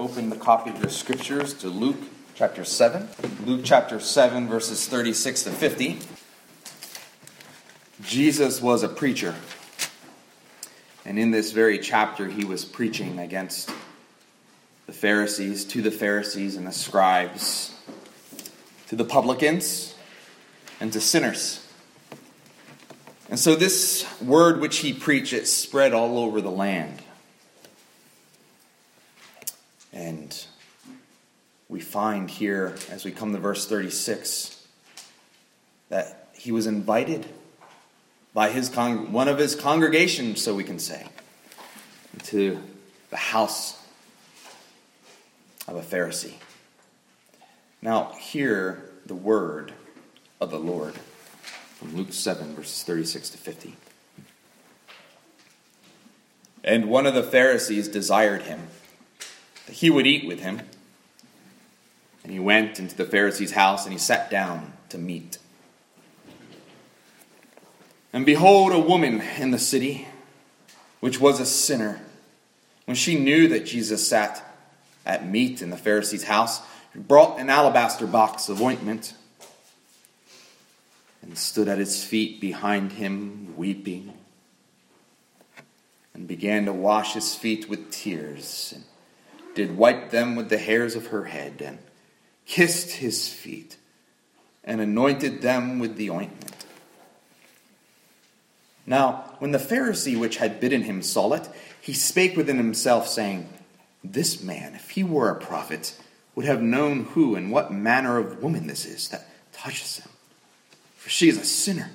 open the copy of your scriptures to Luke chapter 7. Luke chapter 7, verses 36 to 50. Jesus was a preacher. And in this very chapter, he was preaching against the Pharisees, to the Pharisees and the scribes, to the publicans, and to sinners. And so this word which he preached, it spread all over the land. And we find here, as we come to verse 36, that he was invited by one of his congregations, so we can say, to the house of a Pharisee. Now, hear the word of the Lord from Luke 7, verses 36 to 50. And one of the Pharisees desired him, that he would eat with him. And he went into the Pharisee's house, and he sat down to meat. And behold, a woman in the city, which was a sinner, when she knew that Jesus sat at meat in the Pharisee's house, brought an alabaster box of ointment, and stood at his feet behind him, weeping, and began to wash his feet with tears, and did wipe them with the hairs of her head, and kissed his feet, and anointed them with the ointment. Now, when the Pharisee which had bidden him saw it, he spake within himself, saying, This man, if he were a prophet, would have known who and what manner of woman this is that touches him, for she is a sinner.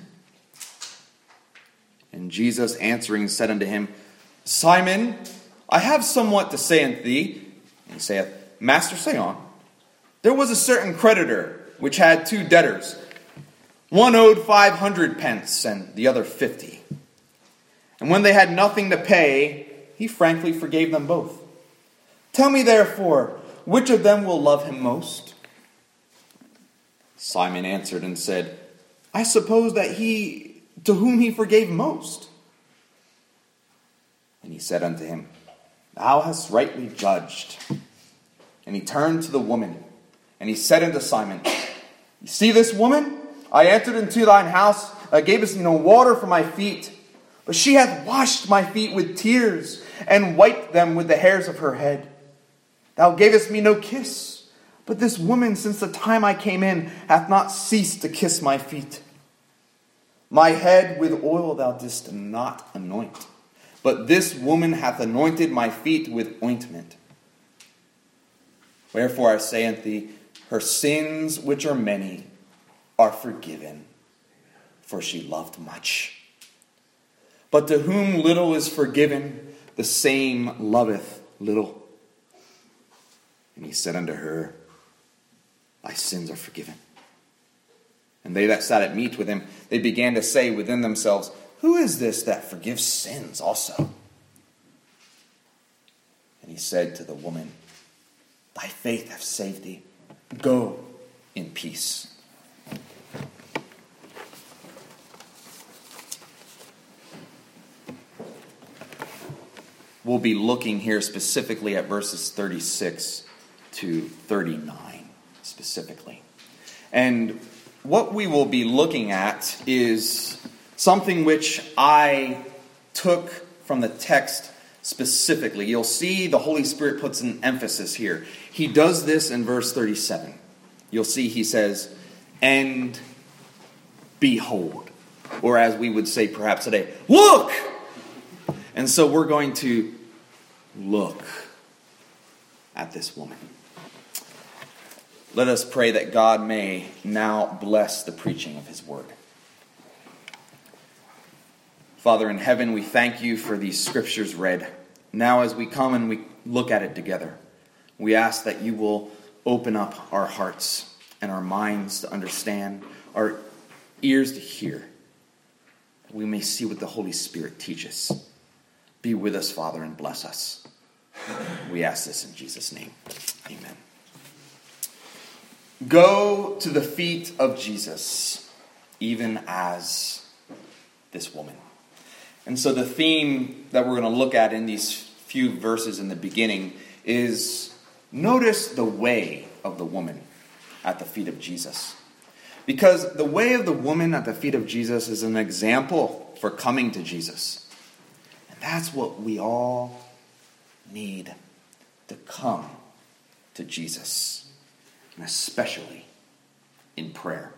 And Jesus answering said unto him, Simon, I have somewhat to say unto thee. And he saith, Master, say on. There was a certain creditor which had two debtors. One owed 500 pence, and the other 50. And when they had nothing to pay, he frankly forgave them both. Tell me therefore, which of them will love him most? Simon answered and said, I suppose that he to whom he forgave most. And he said unto him, Thou hast rightly judged. And he turned to the woman, and he said unto Simon, You see this woman? I entered into thine house, gavest me no water for my feet, but she hath washed my feet with tears, and wiped them with the hairs of her head. Thou gavest me no kiss, but this woman, since the time I came in, hath not ceased to kiss my feet. My head with oil thou didst not anoint, but this woman hath anointed my feet with ointment. Wherefore I say unto thee, her sins, which are many, are forgiven, for she loved much. But to whom little is forgiven, the same loveth little. And he said unto her, Thy sins are forgiven. And they that sat at meat with him, they began to say within themselves, Who is this that forgives sins also? And he said to the woman, Thy faith hath saved thee. Go in peace. We'll be looking here specifically at verses 36 to 39 specifically. And what we will be looking at is something which I took from the text specifically. You'll see the Holy Spirit puts an emphasis here. He does this in verse 37. You'll see he says, and behold. Or as we would say perhaps today, look! And so we're going to look at this woman. Let us pray that God may now bless the preaching of his word. Father in heaven, we thank you for these scriptures read. Now as we come and we look at it together, we ask that you will open up our hearts and our minds to understand, our ears to hear, that we may see what the Holy Spirit teaches. Be with us, Father, and bless us. We ask this in Jesus' name. Amen. Go to the feet of Jesus, even as this woman. And so the theme that we're going to look at in these few verses in the beginning is notice the way of the woman at the feet of Jesus. Because the way of the woman at the feet of Jesus is an example for coming to Jesus. And that's what we all need, to come to Jesus, and especially in prayer.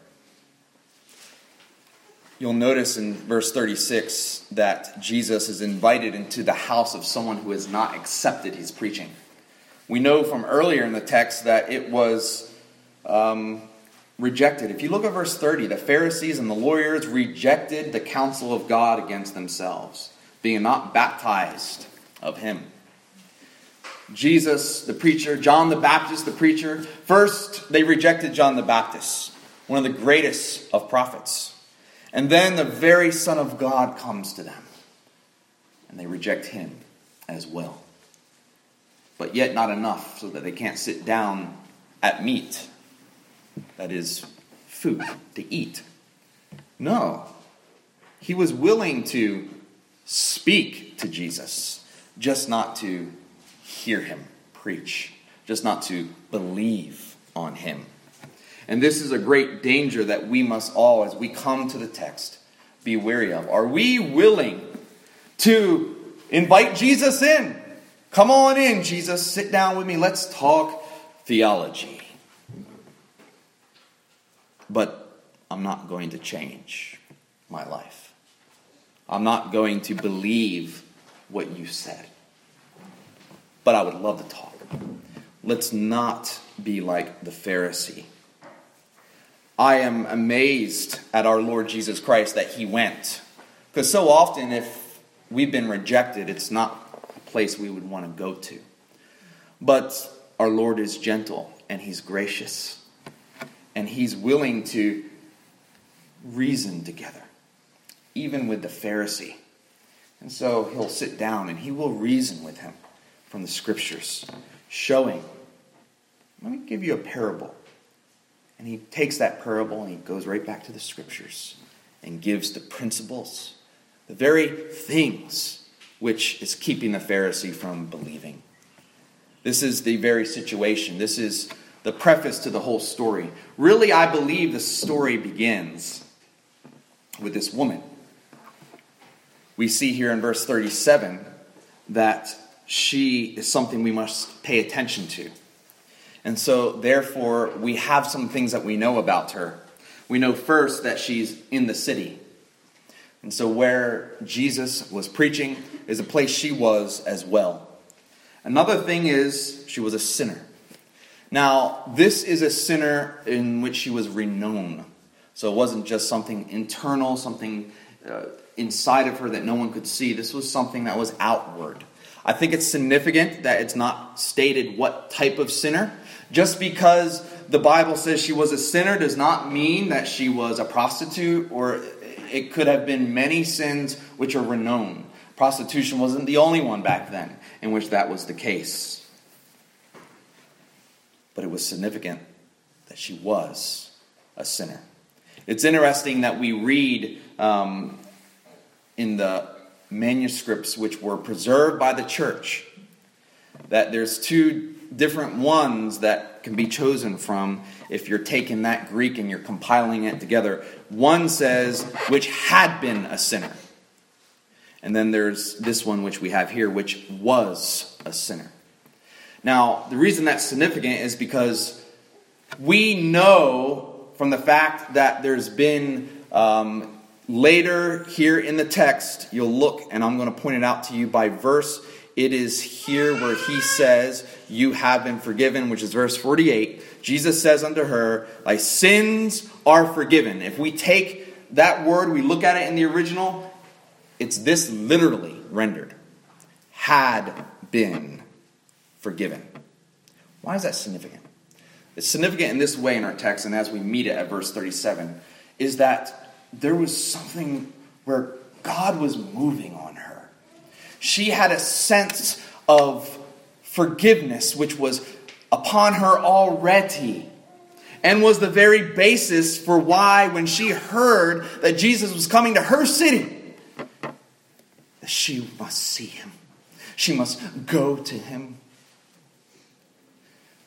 You'll notice in verse 36 that Jesus is invited into the house of someone who has not accepted his preaching. We know from earlier in the text that it was rejected. If you look at verse 30, the Pharisees and the lawyers rejected the counsel of God against themselves, being not baptized of him. Jesus, the preacher, John the Baptist, the preacher, first they rejected John the Baptist, one of the greatest of prophets. And then the very Son of God comes to them, and they reject him as well. But yet not enough so that they can't sit down at meat, that is, food to eat. No, he was willing to speak to Jesus, just not to hear him preach, just not to believe on him. And this is a great danger that we must all, as we come to the text, be wary of. Are we willing to invite Jesus in? Come on in, Jesus. Sit down with me. Let's talk theology. But I'm not going to change my life. I'm not going to believe what you said. But I would love to talk. Let's not be like the Pharisee. I am amazed at our Lord Jesus Christ that he went. Because so often if we've been rejected, it's not a place we would want to go to. But our Lord is gentle and he's gracious. And he's willing to reason together, even with the Pharisee. And so he'll sit down and he will reason with him from the scriptures, showing, let me give you a parable. And he takes that parable and he goes right back to the scriptures and gives the principles, the very things which is keeping the Pharisee from believing. This is the very situation. This is the preface to the whole story. Really, I believe the story begins with this woman. We see here in verse 37 that she is something we must pay attention to. And so, therefore, we have some things that we know about her. We know first that she's in the city. And so where Jesus was preaching is a place she was as well. Another thing is she was a sinner. Now, this is a sinner in which she was renowned. So it wasn't just something internal, something inside of her that no one could see. This was something that was outward. I think it's significant that it's not stated what type of sinner. Just because the Bible says she was a sinner does not mean that she was a prostitute, or it could have been many sins which are renowned. Prostitution wasn't the only one back then in which that was the case. But it was significant that she was a sinner. It's interesting that we read in the manuscripts which were preserved by the church that there's two different ones that can be chosen from if you're taking that Greek and you're compiling it together. One says, which had been a sinner. And then there's this one which we have here, which was a sinner. Now, the reason that's significant is because we know from the fact that there's been later here in the text, you'll look, and I'm going to point it out to you by verse. It is here where he says, you have been forgiven, which is verse 48. Jesus says unto her, thy sins are forgiven. If we take that word, we look at it in the original, it's this literally rendered. Had been forgiven. Why is that significant? It's significant in this way in our text, and as we meet it at verse 37, is that there was something where God was moving on her. She had a sense of forgiveness which was upon her already, and was the very basis for why, when she heard that Jesus was coming to her city, that she must see him. She must go to him.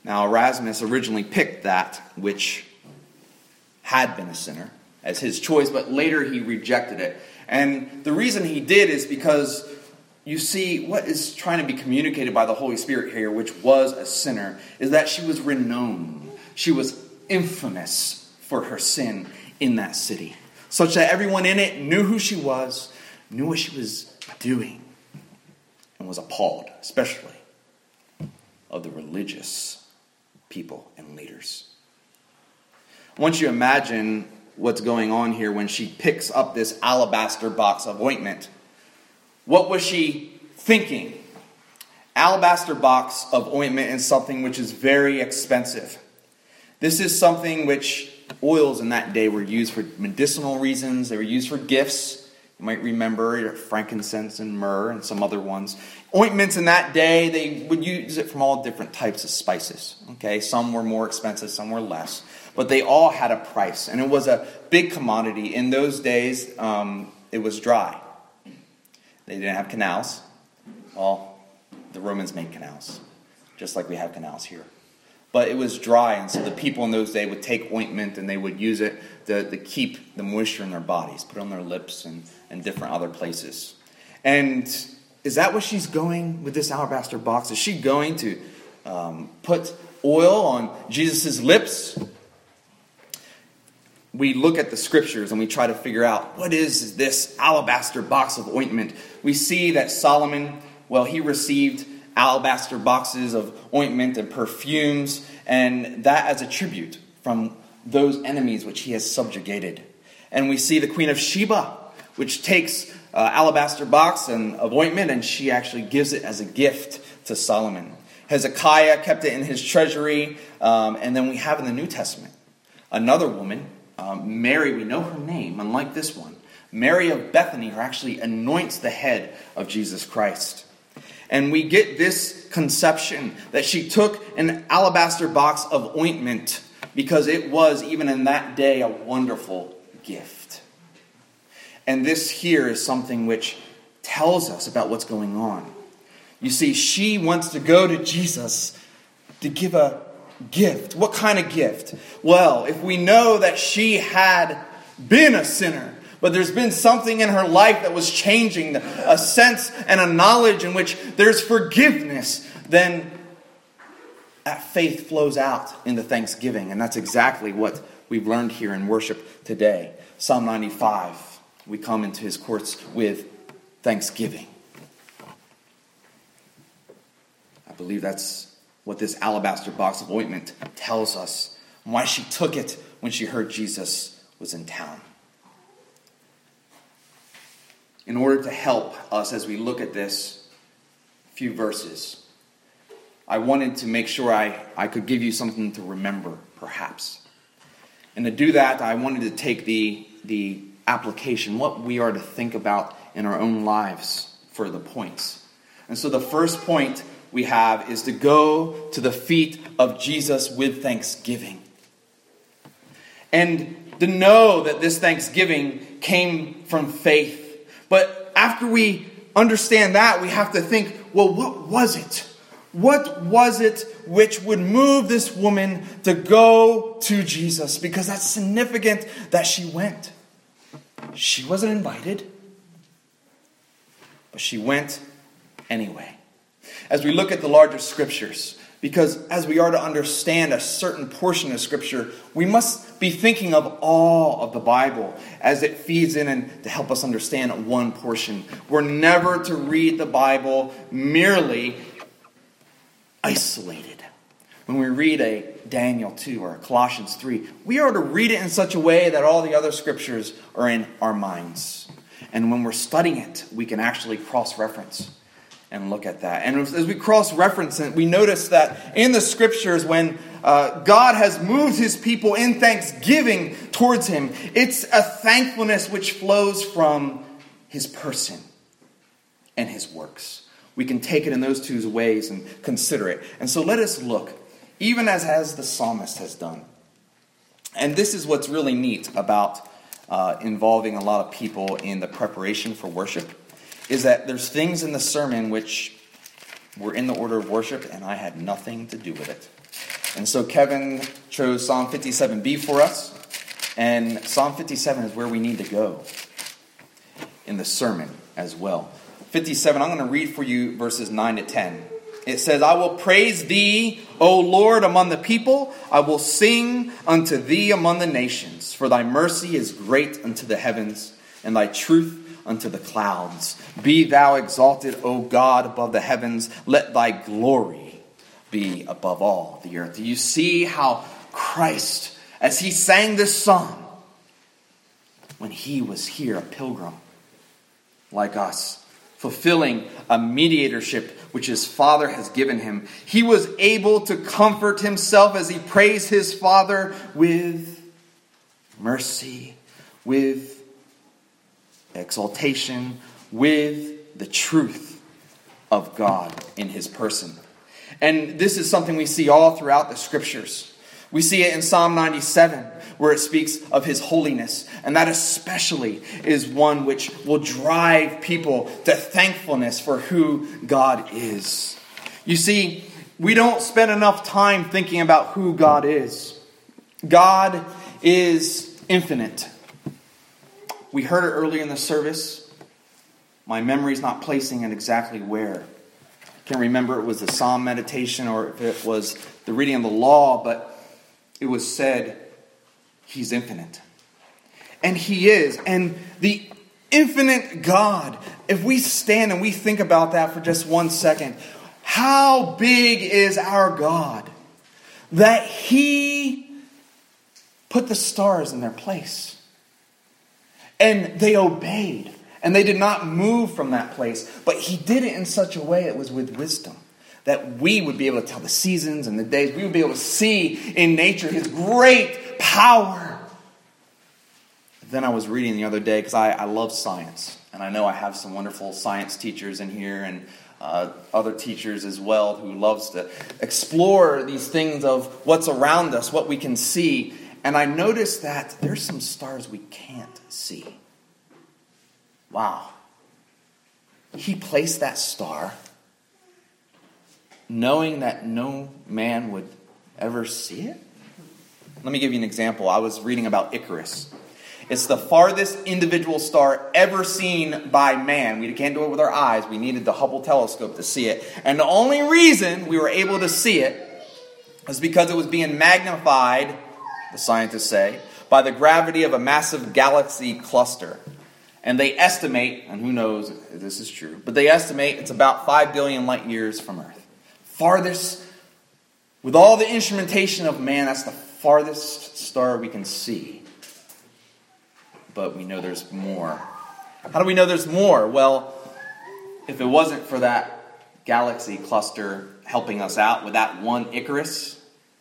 Now, Erasmus originally picked that which had been a sinner as his choice, but later he rejected it. And the reason he did is because you see what is trying to be communicated by the Holy Spirit here, which was a sinner, is that she was renowned. She was infamous for her sin in that city, such that everyone in it knew who she was, knew what she was doing, and was appalled, especially of the religious people and leaders. Once you imagine what's going on here when she picks up this alabaster box of ointment, what was she thinking? Alabaster box of ointment is something which is very expensive. This is something which oils in that day were used for medicinal reasons. They were used for gifts. You might remember frankincense and myrrh and some other ones. Ointments in that day, they would use it from all different types of spices. Okay, some were more expensive, some were less. But they all had a price, and it was a big commodity. In those days, it was dry. They didn't have canals. Well, the Romans made canals, just like we have canals here. But it was dry, and so the people in those days would take ointment and they would use it to keep the moisture in their bodies, put it on their lips and different other places. And is that what she's going with this alabaster box? Is she going to put oil on Jesus' lips? We look at the scriptures and we try to figure out, what is this alabaster box of ointment? We see that Solomon, he received alabaster boxes of ointment and perfumes, and that as a tribute from those enemies which he has subjugated. And we see the Queen of Sheba, which takes alabaster box of ointment, and she actually gives it as a gift to Solomon. Hezekiah kept it in his treasury, and then we have in the New Testament another woman, Mary. We know her name, unlike this one, Mary of Bethany, who actually anoints the head of Jesus Christ. And we get this conception that she took an alabaster box of ointment because it was, even in that day, a wonderful gift. And this here is something which tells us about what's going on. You see, she wants to go to Jesus to give a gift. What kind of gift? Well, if we know that she had been a sinner, but there's been something in her life that was changing, a sense and a knowledge in which there's forgiveness, then that faith flows out into thanksgiving. And that's exactly what we've learned here in worship today. Psalm 95, we come into his courts with thanksgiving. I believe that's what this alabaster box of ointment tells us, and why she took it when she heard Jesus was in town. In order to help us as we look at this few verses, I wanted to make sure I could give you something to remember, perhaps. And to do that, I wanted to take the application, what we are to think about in our own lives for the points. And so the first point we have is to go to the feet of Jesus with thanksgiving. And to know that this thanksgiving came from faith. But after we understand that, we have to think, well, what was it? What was it which would move this woman to go to Jesus? Because that's significant that she went. She wasn't invited, but she went anyway. As we look at the larger scriptures, because as we are to understand a certain portion of Scripture, we must be thinking of all of the Bible as it feeds in and to help us understand one portion. We're never to read the Bible merely isolated. When we read a Daniel 2 or a Colossians 3, we are to read it in such a way that all the other scriptures are in our minds. And when we're studying it, we can actually cross-reference and look at that. And as we cross-reference it, we notice that in the scriptures, when God has moved his people in thanksgiving towards him, it's a thankfulness which flows from his person and his works. We can take it in those two ways and consider it. And so let us look, even as the psalmist has done. And this is what's really neat about involving a lot of people in the preparation for worship, is that there's things in the sermon which were in the order of worship, and I had nothing to do with it. And so Kevin chose Psalm 57b for us. And Psalm 57 is where we need to go in the sermon as well. 57, I'm going to read for you verses 9 to 10. It says, I will praise thee, O Lord, among the people. I will sing unto thee among the nations. For thy mercy is great unto the heavens, and thy truth unto the clouds. Be thou exalted, O God, above the heavens. Let thy glory be above all the earth. Do you see how Christ, as he sang this song, when he was here, a pilgrim like us, fulfilling a mediatorship which his Father has given him, he was able to comfort himself as he praised his Father with mercy, with exaltation, with the truth of God in his person. And this is something we see all throughout the Scriptures. We see it in Psalm 97, where it speaks of his holiness. And that especially is one which will drive people to thankfulness for who God is. You see, we don't spend enough time thinking about who God is. God is infinite. We heard it earlier in the service. My memory's not placing it exactly where. I can't remember if it was the Psalm meditation or if it was the reading of the law, but it was said, he's infinite. And he is. And the infinite God, if we stand and we think about that for just 1 second, how big is our God that he put the stars in their place. And they obeyed. And they did not move from that place. But he did it in such a way it was with wisdom, that we would be able to tell the seasons and the days. We would be able to see in nature his great power. Then I was reading the other day, because I love science. And I know I have some wonderful science teachers in here and other teachers as well who loves to explore these things of what's around us, what we can see. And I noticed that there's some stars we can't see. Wow. He placed that star knowing that no man would ever see it? Let me give you an example. I was reading about Icarus. It's the farthest individual star ever seen by man. We can't do it with our eyes. We needed the Hubble telescope to see it. And the only reason we were able to see it was because it was being magnified, the scientists say, by the gravity of a massive galaxy cluster. And they estimate, and who knows if this is true, but they estimate it's about 5 billion light years from Earth. Farthest, with all the instrumentation of man, that's the farthest star we can see. But we know there's more. How do we know there's more? Well, if it wasn't for that galaxy cluster helping us out with that one Icarus,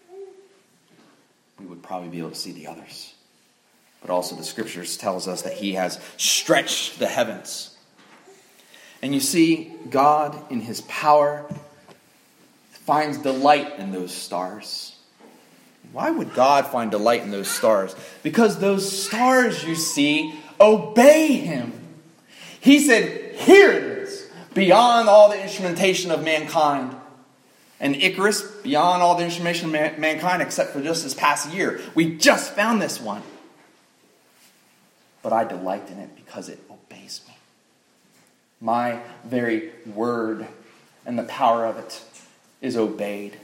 we would probably be able to see the others. But also the Scriptures tells us that he has stretched the heavens. And you see, God in his power finds delight in those stars. Why would God find delight in those stars? Because those stars, you see, obey him. He said, here it is, beyond all the instrumentation of mankind. And Icarus, beyond all the instrumentation of mankind, except for just this past year. We just found this one. But I delight in it because it obeys me. My very word and the power of it is obeyed.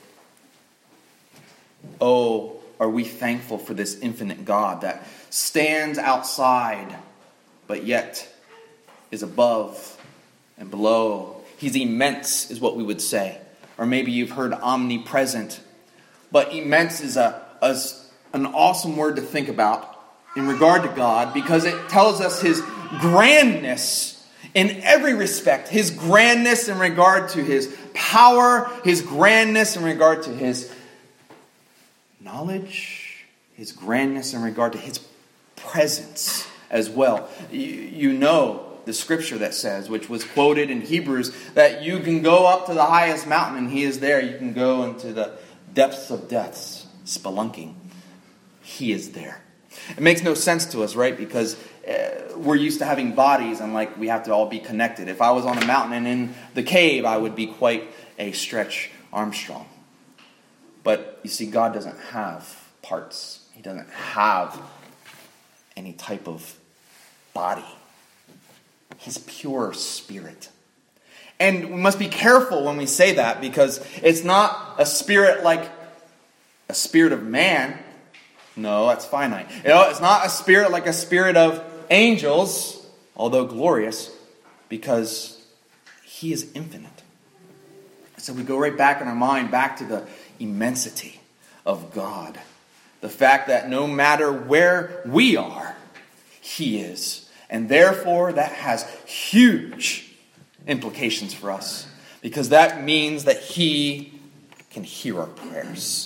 Oh, are we thankful for this infinite God that stands outside, but yet is above and below. He's immense, is what we would say. Or maybe you've heard omnipresent. But immense is an awesome word to think about in regard to God, because it tells us his grandness in every respect. His grandness in regard to his power, his grandness in regard to his knowledge, his grandness in regard to his presence as well. You know the scripture that says, which was quoted in Hebrews, that you can go up to the highest mountain and he is there. You can go into the depths of depths, spelunking. He is there. It makes no sense to us, right? Because we're used to having bodies and like we have to all be connected. If I was on a mountain and in the cave, I would be quite a Stretch Armstrong. But you see, God doesn't have parts. He doesn't have any type of body. He's pure spirit. And we must be careful when we say that, because it's not a spirit like a spirit of man. No, that's finite. It's not a spirit like a spirit of angels, although glorious, because he is infinite. So we go right back in our mind, back to the immensity of God. The fact that no matter where we are, he is. And therefore, that has huge implications for us, because that means that he can hear our prayers.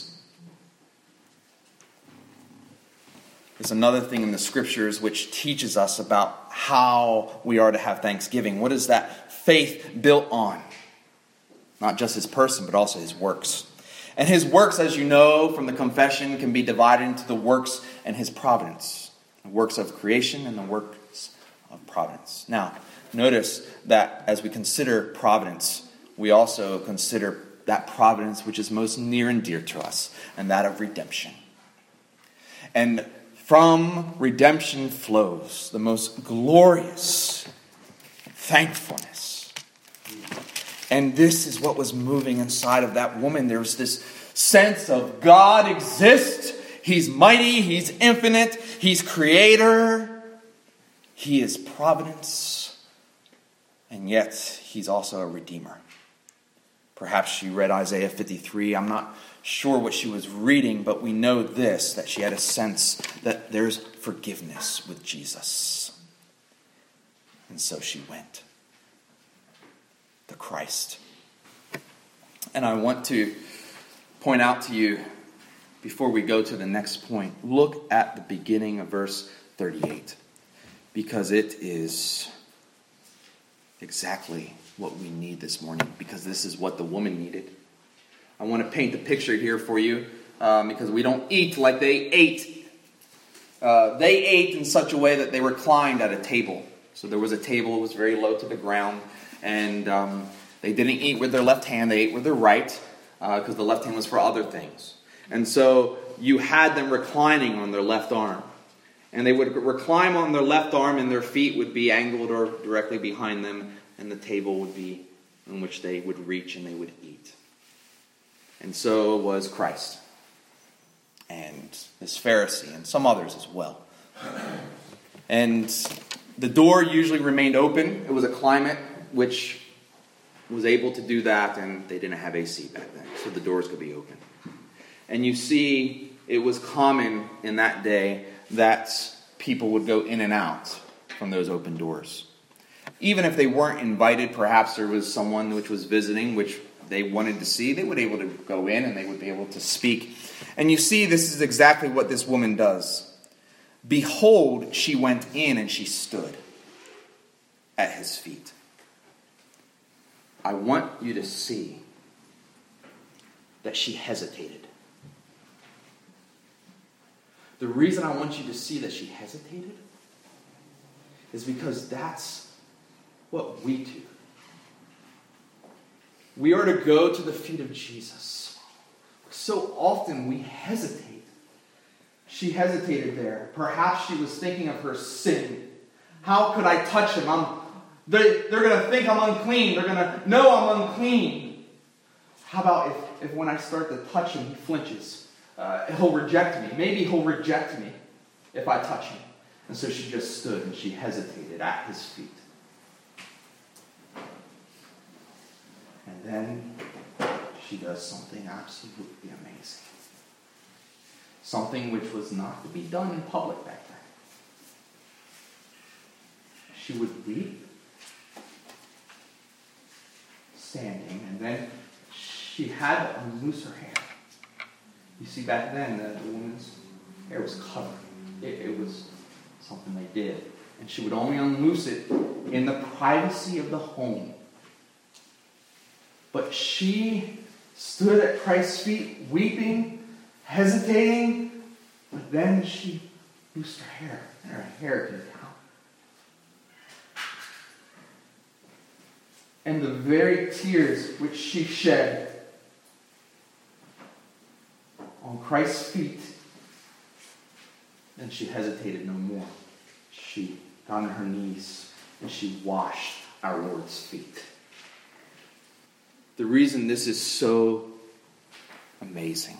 There's another thing in the scriptures which teaches us about how we are to have thanksgiving. What is that faith built on? Not just his person, but also his works. And his works, as you know from the confession, can be divided into the works and his providence. The works of creation and the works of providence. Now, notice that as we consider providence, we also consider that providence which is most near and dear to us, and that of redemption. And from redemption flows the most glorious thankfulness. And this is what was moving inside of that woman. There was this sense of God exists. He's mighty. He's infinite. He's creator. He is providence. And yet, he's also a redeemer. Perhaps she read Isaiah 53. I'm not sure what she was reading, but we know this, that she had a sense that there's forgiveness with Jesus. And so she went to Christ. And I want to point out to you, before we go to the next point, look at the beginning of verse 38, because it is exactly what we need this morning, because this is what the woman needed. I want to paint the picture here for you, because we don't eat like they ate. They ate in such a way that they reclined at a table. So there was a table, it was very low to the ground, and they didn't eat with their left hand, they ate with their right, because the left hand was for other things. And so you had them reclining on their left arm. And they would recline on their left arm, and their feet would be angled or directly behind them, and the table would be in which they would reach and they would eat. And so was Christ, and this Pharisee, and some others as well. And the door usually remained open. It was a climate which was able to do that, and they didn't have AC back then, so the doors could be open. And you see, it was common in that day that people would go in and out from those open doors. Even if they weren't invited, perhaps there was someone which was visiting, which they wanted to see, they would be able to go in and they would be able to speak. And you see, this is exactly what this woman does. Behold, she went in and she stood at his feet. I want you to see that she hesitated. The reason I want you to see that she hesitated is because that's what we do. We are to go to the feet of Jesus. So often we hesitate. She hesitated there. Perhaps she was thinking of her sin. How could I touch him? They're going to think I'm unclean. They're going to know I'm unclean. How about if when I start to touch him, he flinches? He'll reject me. Maybe he'll reject me if I touch him. And so she just stood and she hesitated at his feet. And then she does something absolutely amazing. Something which was not to be done in public back then. She would weep, standing, and then she had to unloose her hair. You see, back then, the woman's hair was covered. It was something they did. And she would only unloose it in the privacy of the home. But she stood at Christ's feet, weeping, hesitating, but then she loosed her hair, and her hair came down. And the very tears which she shed on Christ's feet, then she hesitated no more. She got on her knees and she washed our Lord's feet. The reason this is so amazing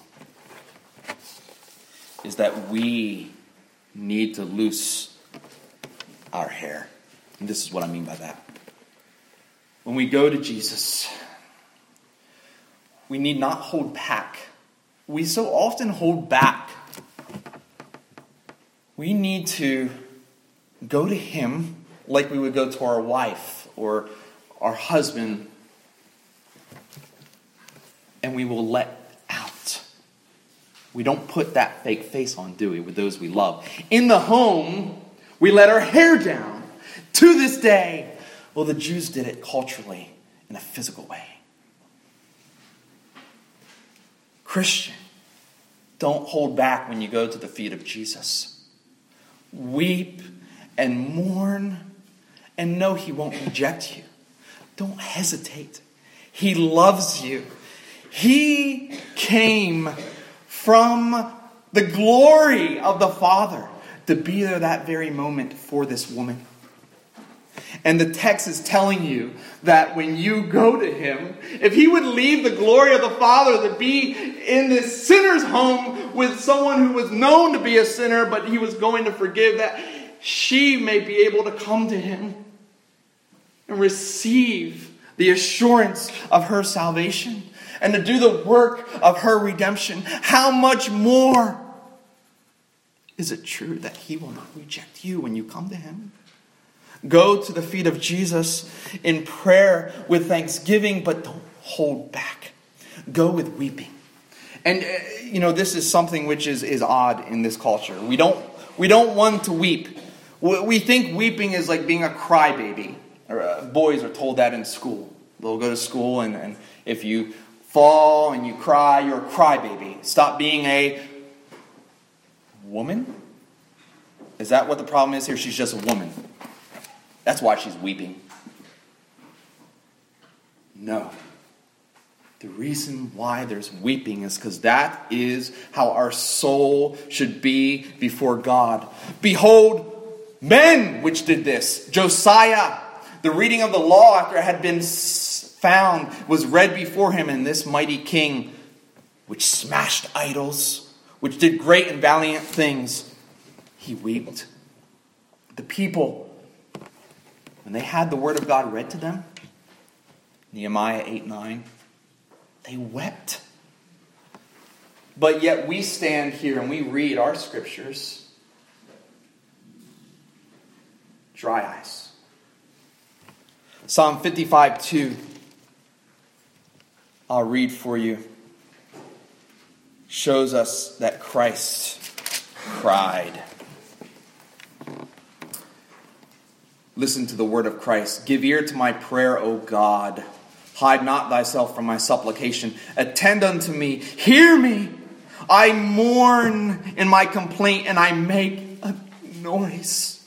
is that we need to loose our hair. And this is what I mean by that. When we go to Jesus, we need not hold back. We so often hold back. We need to go to Him like we would go to our wife or our husband, and we will let out. We don't put that fake face on, do we, with those we love? In the home, we let our hair down. To this day, well, the Jews did it culturally in a physical way. Christian, don't hold back when you go to the feet of Jesus. Weep and mourn and know He won't reject you. Don't hesitate. He loves you. He came from the glory of the Father to be there that very moment for this woman. And the text is telling you that when you go to Him, if He would leave the glory of the Father to be in this sinner's home with someone who was known to be a sinner, but He was going to forgive, that she may be able to come to Him and receive the assurance of her salvation and to do the work of her redemption. How much more is it true that He will not reject you when you come to Him? Go to the feet of Jesus in prayer with thanksgiving, but don't hold back. Go with weeping. And, this is something which is odd in this culture. We don't want to weep. We think weeping is like being a crybaby. Boys are told that in school. They'll go to school, and if you fall and you cry, you're a crybaby. Stop being a woman? Is that what the problem is here? She's just a woman. That's why she's weeping. No. The reason why there's weeping is because that is how our soul should be before God. Behold, men which did this. Josiah, the reading of the law after it had been found, was read before him, and this mighty king, which smashed idols, which did great and valiant things, he wept. The people, when they had the word of God read to them, Nehemiah 8:9, they wept. But yet we stand here and we read our scriptures, dry eyes. Psalm 55:2, I'll read for you, shows us that Christ cried. Listen to the word of Christ. Give ear to my prayer, O God. Hide not thyself from my supplication. Attend unto me. Hear me. I mourn in my complaint, and I make a noise.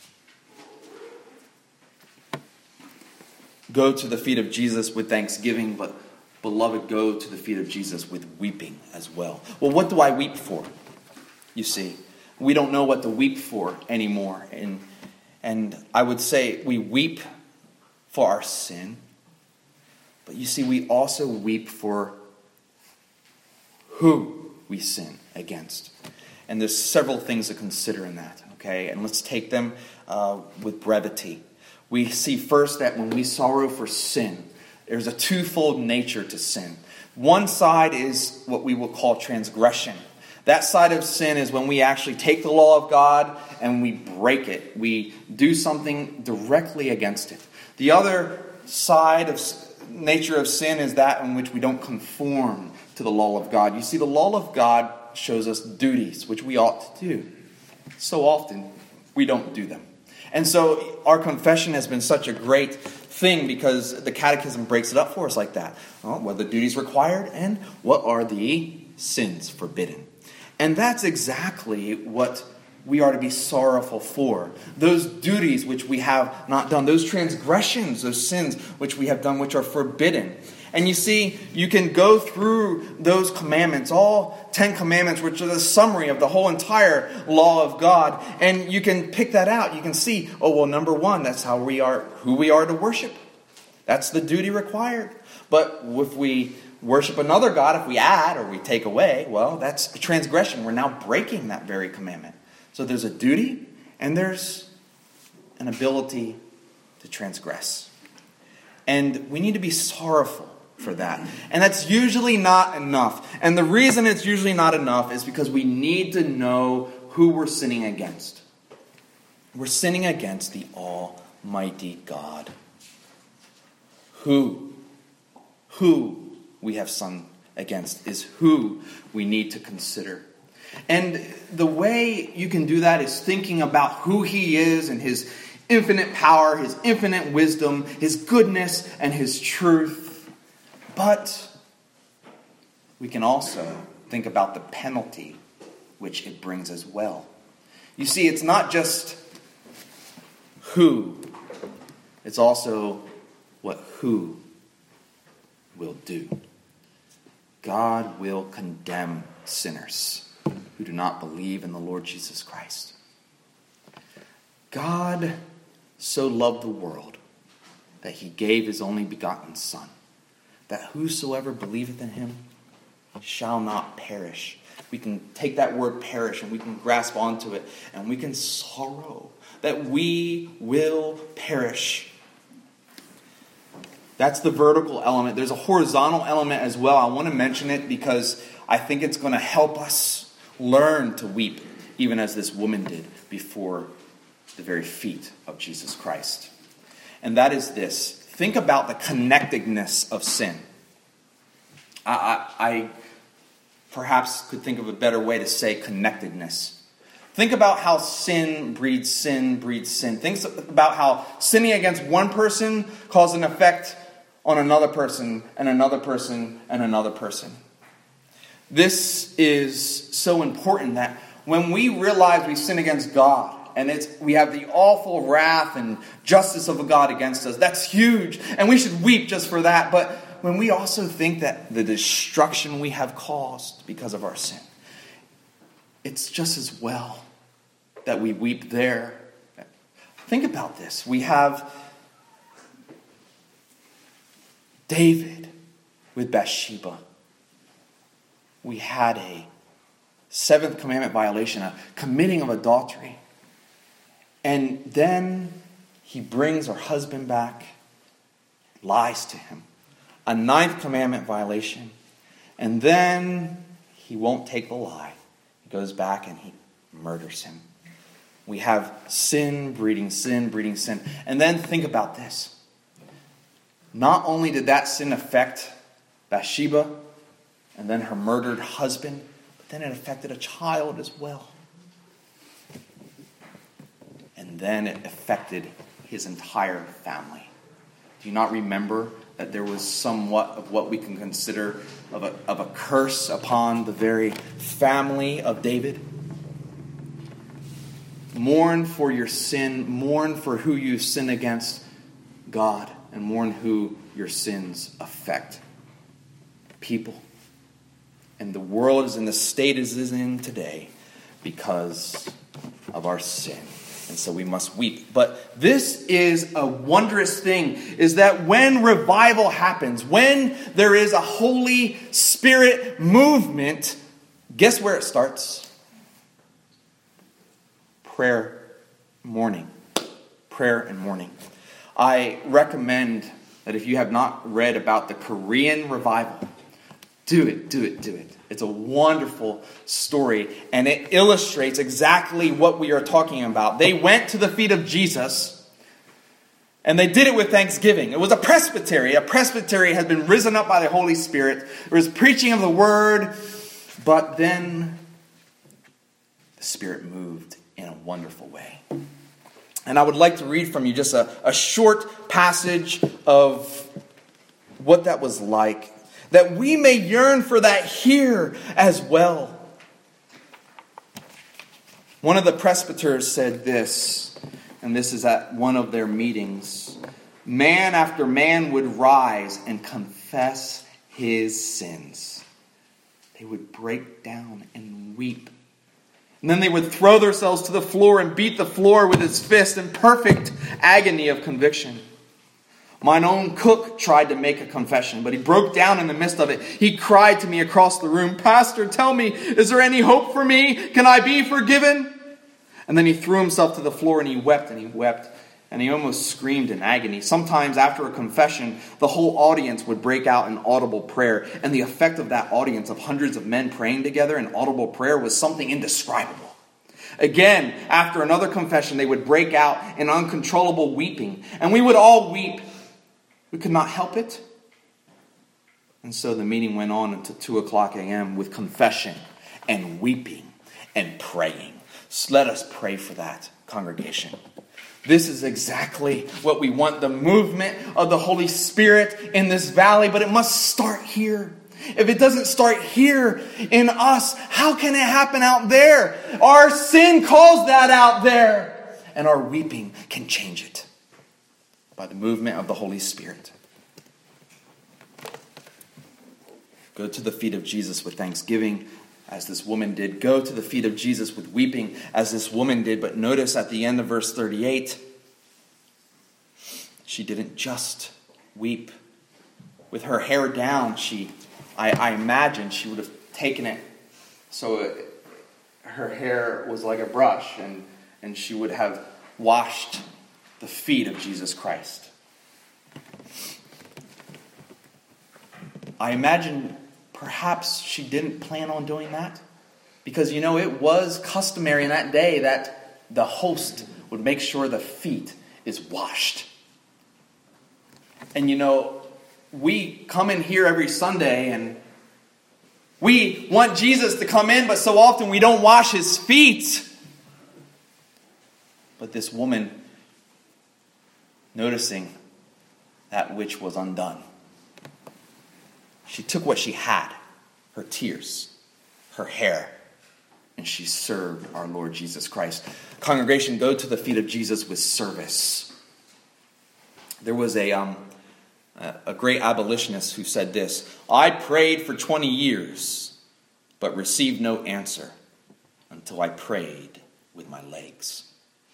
Go to the feet of Jesus with thanksgiving, but beloved, go to the feet of Jesus with weeping as well. Well, what do I weep for? You see, we don't know what to weep for anymore. And I would say we weep for our sin. But you see, we also weep for who we sin against. And there's several things to consider in that, okay? And let's take them with brevity. We see first that when we sorrow for sin, there's a twofold nature to sin. One side is what we will call transgression. That side of sin is when we actually take the law of God and we break it. We do something directly against it. The other side of nature of sin is that in which we don't conform to the law of God. You see, the law of God shows us duties, which we ought to do. So often, we don't do them. And so our confession has been such a great thing because the catechism breaks it up for us like that. Well, what are the duties required and what are the sins forbidden? And that's exactly what we are to be sorrowful for. Those duties which we have not done, those transgressions, those sins which we have done which are forbidden. And you see, you can go through those commandments, all 10 commandments, which are the summary of the whole entire law of God. And you can pick that out. You can see, number 1, that's who we are to worship. That's the duty required. But if we worship another God, if we add or we take away, well, that's a transgression. We're now breaking that very commandment. So there's a duty and there's an ability to transgress. And we need to be sorrowful for that. And that's usually not enough. And the reason it's usually not enough is because we need to know who we're sinning against. We're sinning against the Almighty God. Who we have sinned against is who we need to consider. And the way you can do that is thinking about who He is and His infinite power, His infinite wisdom, His goodness, and His truth. But we can also think about the penalty which it brings as well. You see, it's not just who, it's also what who will do. God will condemn sinners who do not believe in the Lord Jesus Christ. God so loved the world that He gave His only begotten Son, that whosoever believeth in Him shall not perish. We can take that word perish and we can grasp onto it and we can sorrow that we will perish. That's the vertical element. There's a horizontal element as well. I want to mention it because I think it's going to help us learn to weep, even as this woman did before the very feet of Jesus Christ. And that is this. Think about the connectedness of sin. I perhaps could think of a better way to say connectedness. Think about how sin breeds sin breeds sin. Think about how sinning against one person causes an effect on another person and another person and another person. This is so important that when we realize we sin against God and we have the awful wrath and justice of God against us, that's huge. And we should weep just for that. But when we also think that the destruction we have caused because of our sin, it's just as well that we weep there. Think about this. We have David with Bathsheba. We had a 7th commandment violation, a committing of adultery. And then he brings her husband back, lies to him. A 9th commandment violation. And then he won't take the lie. He goes back and he murders him. We have sin breeding sin breeding sin. And then think about this. Not only did that sin affect Bathsheba and then her murdered husband, but then it affected a child as well. And then it affected his entire family. Do you not remember that there was somewhat of what we can consider of a curse upon the very family of David? Mourn for your sin. Mourn for who you sin against God. And mourn who your sins affect. People. And the world is in the state it is in today because of our sin. And so we must weep. But this is a wondrous thing, is that when revival happens, when there is a Holy Spirit movement, guess where it starts? Prayer, mourning. Prayer and mourning. I recommend that if you have not read about the Korean revival, do it. It's a wonderful story, and it illustrates exactly what we are talking about. They went to the feet of Jesus, and they did it with thanksgiving. It was a presbytery. A presbytery has been risen up by the Holy Spirit. There was preaching of the word, but then the Spirit moved in a wonderful way. And I would like to read from you just a short passage of what that was like, that we may yearn for that here as well. One of the presbyters said this, and this is at one of their meetings. Man after man would rise and confess confess his sins, they would break down and weep. And then they would throw themselves to the floor and beat the floor with his fist in perfect agony of conviction. Mine own cook tried to make a confession, but he broke down in the midst of it. He cried to me across the room, "Pastor, tell me, is there any hope for me? Can I be forgiven?" And then he threw himself to the floor and he wept and he wept. And he almost screamed in agony. Sometimes after a confession, the whole audience would break out in audible prayer. And the effect of that audience of hundreds of men praying together in audible prayer was something indescribable. Again, after another confession, they would break out in uncontrollable weeping. And we would all weep. We could not help it. And so the meeting went on until 2 o'clock a.m. with confession and weeping and praying. So let us pray for that, congregation. This is exactly what we want, the movement of the Holy Spirit in this valley, but it must start here. If it doesn't start here in us, how can it happen out there? Our sin calls that out there, and our weeping can change it by the movement of the Holy Spirit. Go to the feet of Jesus with thanksgiving, as this woman did. Go to the feet of Jesus with weeping, as this woman did. But notice at the end of verse 38, she didn't just weep. With her hair down, I imagine she would have taken it so her hair was like a brush, and she would have washed the feet of Jesus Christ. I imagine perhaps she didn't plan on doing that, because it was customary in that day that the host would make sure the feet is washed. And we come in here every Sunday and we want Jesus to come in, but so often we don't wash his feet. But this woman, noticing that which was undone, she took what she had, her tears, her hair, and she served our Lord Jesus Christ. Congregation, go to the feet of Jesus with service. There was a great abolitionist who said this: "I prayed for 20 years, but received no answer until I prayed with my legs."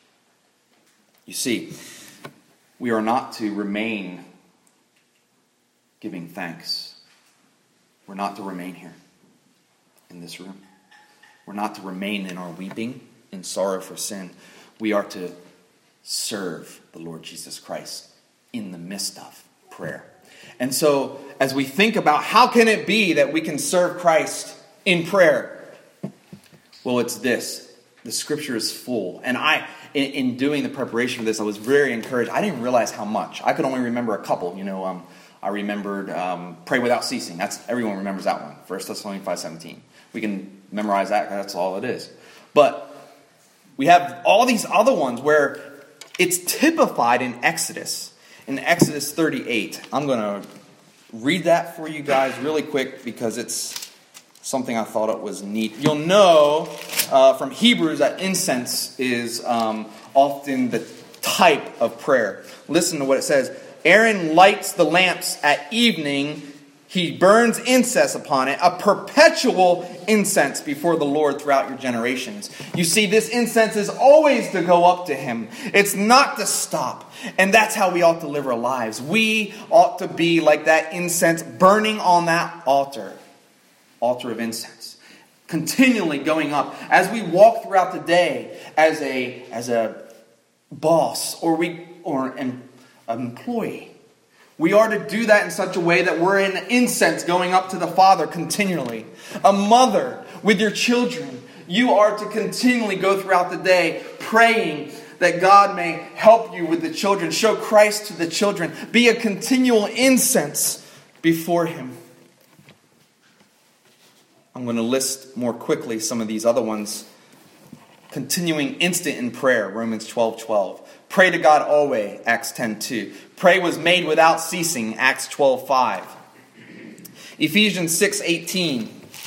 You see, we are not to remain giving thanks. We're not to remain here in this room. We're not to remain in our weeping, in sorrow for sin. We are to serve the Lord Jesus Christ in the midst of prayer. And so, as we think about how can it be that we can serve Christ in prayer, well, it's this. The scripture is full. And in doing the preparation for this, I was very encouraged. I didn't realize how much. I could only remember a couple. I remembered pray without ceasing. Everyone remembers that one. 1 Thessalonians 5:17. We can memorize that. That's all it is. But we have all these other ones where it's typified in Exodus. In Exodus 38. I'm going to read that for you guys really quick because it's something I thought it was neat. You'll know from Hebrews that incense is often the type of prayer. Listen to what it says. Aaron lights the lamps at evening. He burns incense upon it, a perpetual incense before the Lord throughout your generations. You see, this incense is always to go up to him. It's not to stop. And that's how we ought to live our lives. We ought to be like that incense burning on that altar of incense, continually going up. As we walk throughout the day as a boss or an employee, we are to do that in such a way that we're in incense going up to the Father continually. A mother with your children, you are to continually go throughout the day praying that God may help you with the children. Show Christ to the children. Be a continual incense before him. I'm going to list more quickly some of these other ones. Continuing instant in prayer, Romans 12:12. Pray to God always, Acts 10:2. Pray was made without ceasing, Acts 12:5. Ephesians 6:18.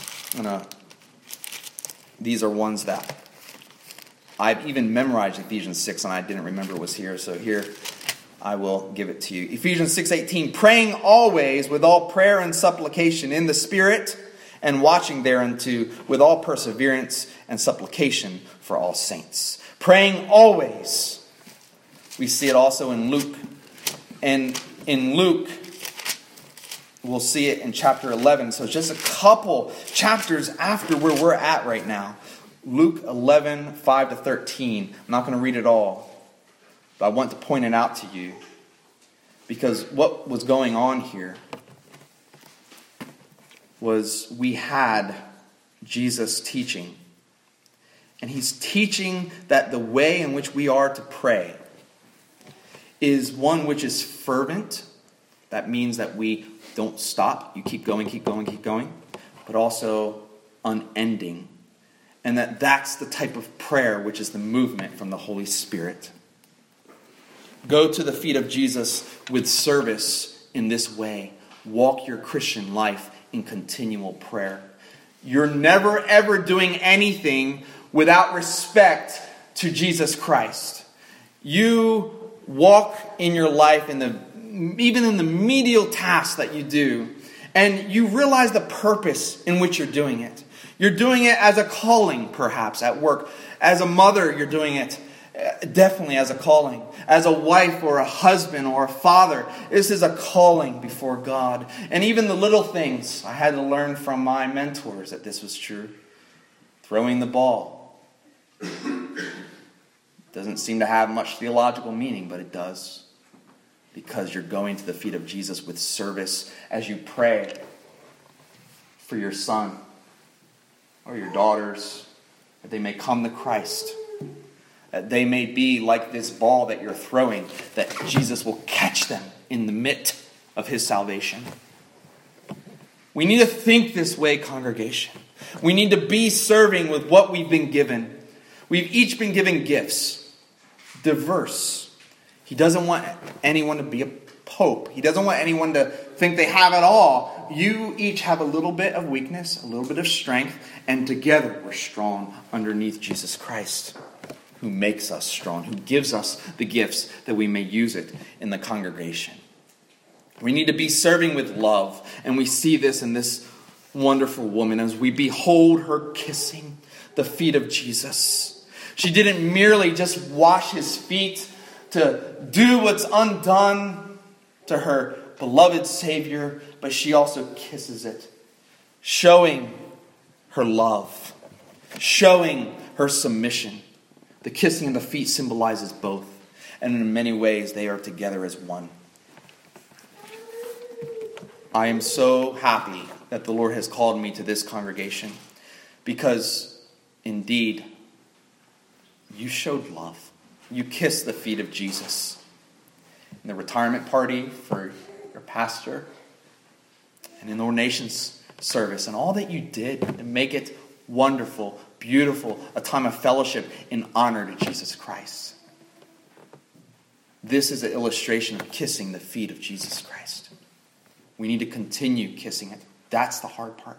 These are ones that I've even memorized Ephesians 6 and I didn't remember it was here. So here I will give it to you. Ephesians 6:18, praying always with all prayer and supplication in the Spirit, and watching thereunto with all perseverance and supplication for all saints. Praying always. We see it also in Luke. And in Luke, we'll see it in chapter 11. So it's just a couple chapters after where we're at right now. Luke 11, 5 to 13. I'm not going to read it all. But I want to point it out to you. Because what was going on here was we had Jesus teaching. And he's teaching that the way in which we are to pray is one which is fervent. That means that we don't stop. You keep going, keep going, keep going. But also unending. And that's the type of prayer which is the movement from the Holy Spirit. Go to the feet of Jesus with service in this way. Walk your Christian life in continual prayer. You're never ever doing anything without respect to Jesus Christ. You walk in your life even in the menial tasks that you do, and you realize the purpose in which you're doing it. You're doing it as a calling, perhaps, at work. As a mother, you're doing it definitely as a calling. As a wife or a husband or a father, this is a calling before God. And even the little things, I had to learn from my mentors that this was true. Throwing the ball. Doesn't seem to have much theological meaning, but it does. Because you're going to the feet of Jesus with service as you pray for your son or your daughters, that they may come to Christ. That they may be like this ball that you're throwing, that Jesus will catch them in the mitt of his salvation. We need to think this way, congregation. We need to be serving with what we've been given. We've each been given gifts, diverse. He doesn't want anyone to be a pope. He doesn't want anyone to think they have it all. You each have a little bit of weakness, a little bit of strength, and together we're strong underneath Jesus Christ, who makes us strong, who gives us the gifts that we may use it in the congregation. We need to be serving with love, and we see this in this wonderful woman as we behold her kissing the feet of Jesus. She didn't merely just wash his feet to do what's undone to her beloved Savior, but she also kisses it, showing her love, showing her submission. The kissing of the feet symbolizes both, and in many ways they are together as one. I am so happy that the Lord has called me to this congregation, because indeed, you showed love. You kissed the feet of Jesus. In the retirement party for your pastor, and in the ordinations service, and all that you did to make it wonderful, beautiful, a time of fellowship in honor to Jesus Christ. This is an illustration of kissing the feet of Jesus Christ. We need to continue kissing it. That's the hard part.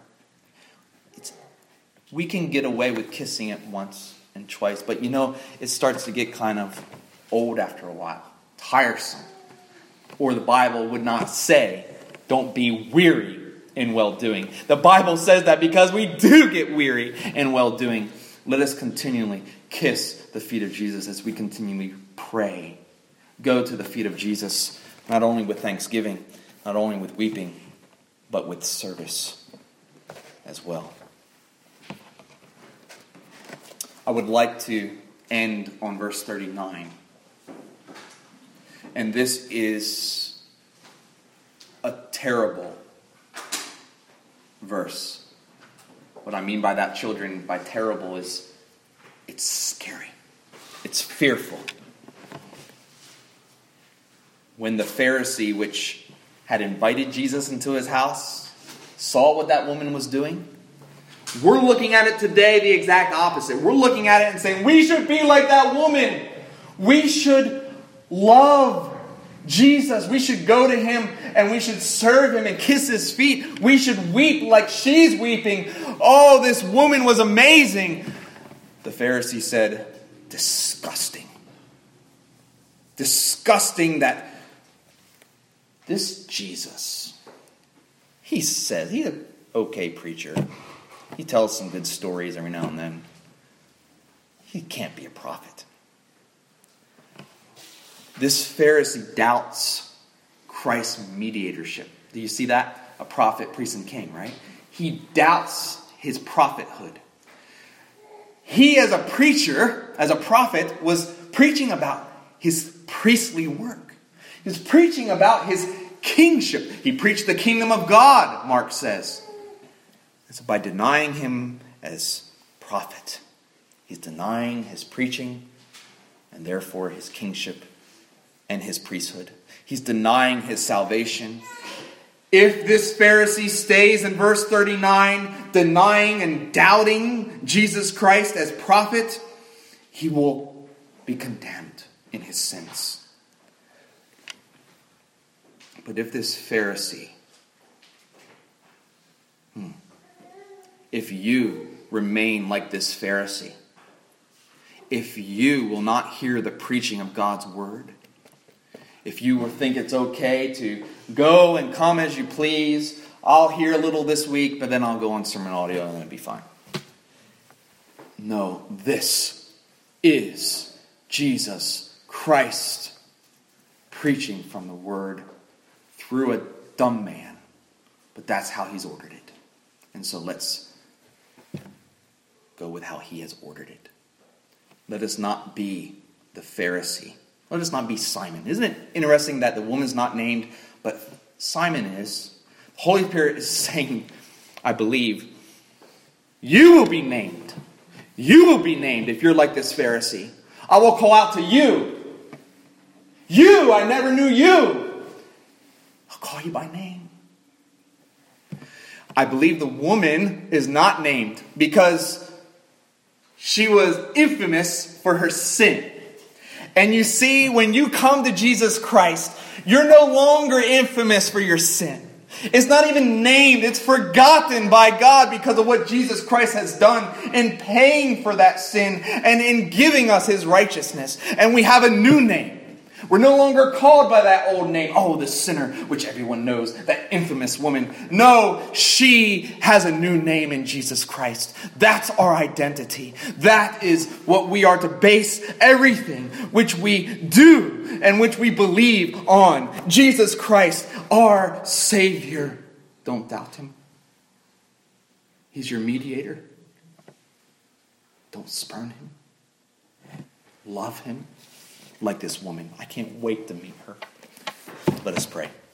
We can get away with kissing it once and twice, but it starts to get kind of old after a while, tiresome. Or the Bible would not say, don't be weary in well-doing. The Bible says that because we do get weary in well-doing. Let us continually kiss the feet of Jesus as we continually pray. Go to the feet of Jesus, not only with thanksgiving, not only with weeping, but with service as well. I would like to end on verse 39. And this is a terrible verse. What I mean by that, children, by terrible is it's scary. It's fearful. When the Pharisee, which had invited Jesus into his house, saw what that woman was doing, we're looking at it today the exact opposite. We're looking at it and saying, we should be like that woman. We should love Jesus. We should go to him and we should serve him and kiss his feet. We should weep like she's weeping. Oh, this woman was amazing. The Pharisee said, disgusting. Disgusting that this Jesus, he says, he's an okay preacher. He tells some good stories every now and then. He can't be a prophet. This Pharisee doubts Christ's mediatorship. Do you see that? A prophet, priest, and king, right? He doubts his prophethood. He, as a preacher, as a prophet, was preaching about his priestly work. He was preaching about his kingship. He preached the kingdom of God, Mark says. It's by denying him as prophet. He's denying his preaching and therefore his kingship and his priesthood. He's denying his salvation. If this Pharisee stays in verse 39, denying and doubting Jesus Christ as prophet, he will be condemned in his sins. But if this Pharisee, if you remain like this Pharisee, if you will not hear the preaching of God's word, if you will think it's okay to go and come as you please, I'll hear a little this week, but then I'll go on sermon audio and it'll be fine. No, this is Jesus Christ preaching from the word through a dumb man. But that's how he's ordered it. And so let's go with how he has ordered it. Let us not be the Pharisee. Let us not be Simon. Isn't it interesting that the woman's not named, but Simon is? The Holy Spirit is saying, I believe, you will be named. You will be named if you're like this Pharisee. I will call out to you. You, I never knew you. I'll call you by name. I believe the woman is not named because she was infamous for her sin. And you see, when you come to Jesus Christ, you're no longer infamous for your sin. It's not even named. It's forgotten by God because of what Jesus Christ has done in paying for that sin and in giving us his righteousness. And we have a new name. We're no longer called by that old name. Oh, the sinner, which everyone knows, that infamous woman. No, she has a new name in Jesus Christ. That's our identity. That is what we are to base everything which we do and which we believe on. Jesus Christ, our Savior. Don't doubt him. He's your mediator. Don't spurn him. Love him. Like this woman. I can't wait to meet her. Let us pray.